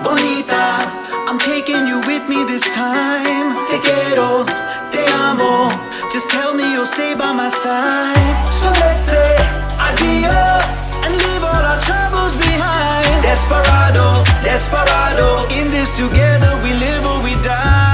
bonita. I'm taking you with me this time. Te quiero, te amo. Just tell me you'll stay by my side. So let's say adios and leave all our troubles behind. Desperado, desperado. In this together we live or we die.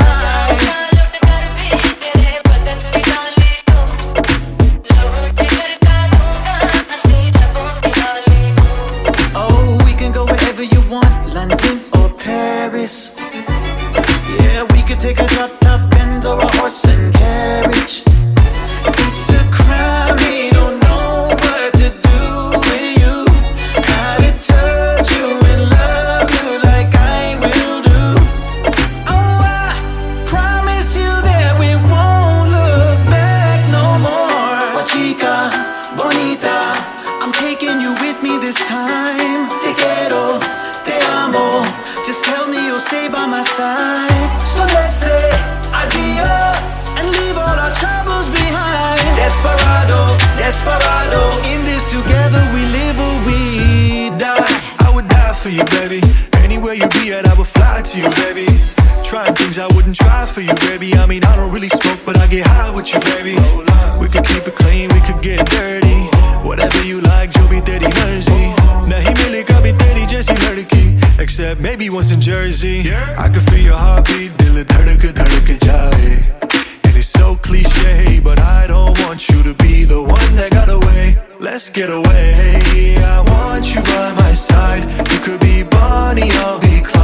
Oh, we can go wherever you want, London or Paris. Yeah, we could take a drop-top Benz or a horse and carriage. It's a crime, we don't know what to do with you. How to touch you and love you like I will do. Oh, I promise you that we won't look back no more. Oh, chica, bonita, I'm taking you with me this time. Te quiero, te amo. Just tell me you'll stay by my side. So let's say adios and leave all our troubles behind. Desperado, desperado. In this together we live or we die. I would die for you, baby. Anywhere you be at, I would fly to you, baby. Trying things I wouldn't try for you, baby. I mean, I don't really smoke, but I get high with you, baby. We could keep it clean, we could get dirty. Whatever you like, जो भी तेरी मर्जी. नहीं मिलेगा भी तेरी जैसी लड़की. Except maybe once in Jersey. I can feel your heartbeat, दिल धड़क धड़क जाए. And it's so cliche, but I don't want you to be the one that got away. Let's get away. I want you by my side. You could be Bonnie, I'll be Clyde.